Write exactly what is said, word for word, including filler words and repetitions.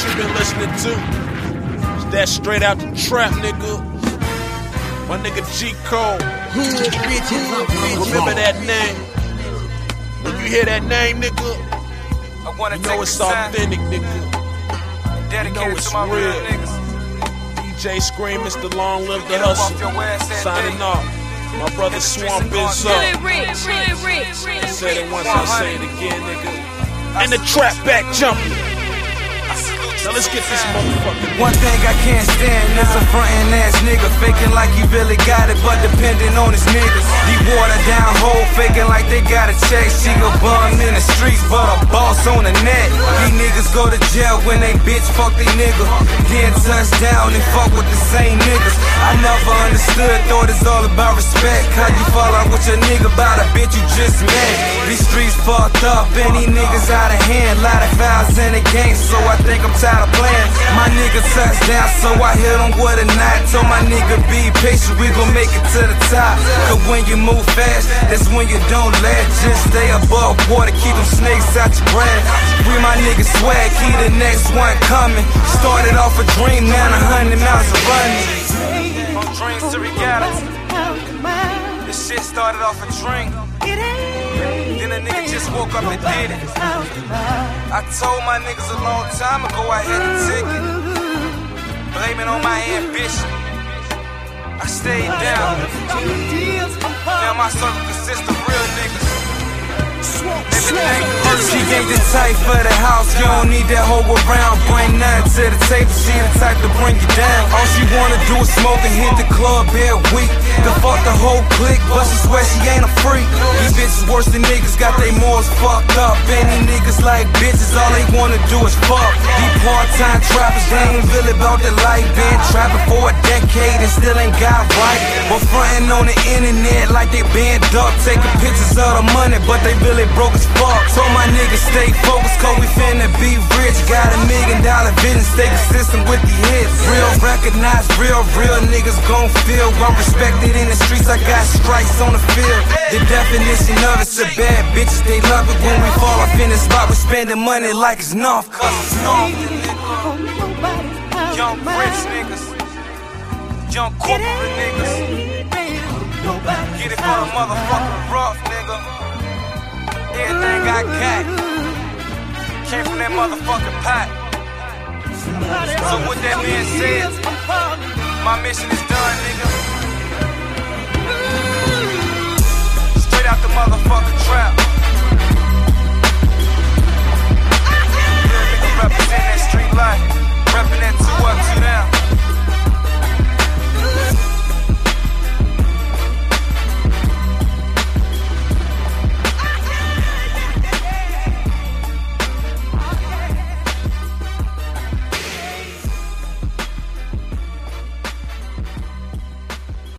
you been listening to is that straight out the trap, nigga. My nigga G Cole. Remember that name. When you hear that name, nigga, I wanna you know it's authentic, nigga. You know it's real. D J Scream, Mister Long Live the Hustle. Signing off. My brother Swamp is up. I said it once, I'll say it again, nigga. And the trap back jumping. Now let's get this motherfucker. One thing I can't stand is a frontin' ass nigga faking like he really got it, but depending on his niggas. He watered down hoe faking like they got a check. She go bum in the streets, but a boss on the net. These niggas go to jail when they bitch fuck they nigga. Then touch down and fuck with the same niggas. I never understood, thought it's all about respect. How you fall out with your nigga about a bitch you just met. These streets fucked up and these niggas out of hand. Lot of fouls in the game, so I think I'm tired of playing. My nigga touched down, so I hit him with a knot. Told my nigga be patient, we gon' make it to the top. Cause when you move fast, that's when you don't lag. Just stay above water, keep them snakes out your breath. We my nigga swag, he the next one coming. Started off a dream, now a hundred miles of running. From dreams to reality. This shit started off a dream. Then a nigga just woke up and did it. I told my niggas a long time ago I had a ticket. Blame it on my ambition. I stayed down. Now my circle consists of real niggas. She ain't the type for the house, you don't need that hoe around. Bring nothing to the table, she the type to bring you down. All she wanna do is smoke and hit the club every week. The fuck the whole clique, but she swear she ain't a freak. These bitches worse than niggas, got they morals fucked up. Any niggas like bitches, all they wanna do is fuck. These part-time trappers, they ain't really about the life. Been trapping for a decade and still ain't got right. But frontin' on the internet like they been up, taking pictures of the money, but they really broke as fuck. Told my niggas stay focused, cause we finna be rich. Got a million dollar vision, stay consistent with the hits. Real recognize real, real niggas gon' feel I'm respected in the streets, I got stripes on the field. The definition of it's a bad bitches, they love it when we fall off in the spot. We spending money like it's North, cause it's North. Young rich niggas, young corporate niggas. Get it for the motherfucking rough, nigga. Everything I got came from that motherfucking pot. So with that being said, my mission is done, nigga. Straight out the motherfucking trap.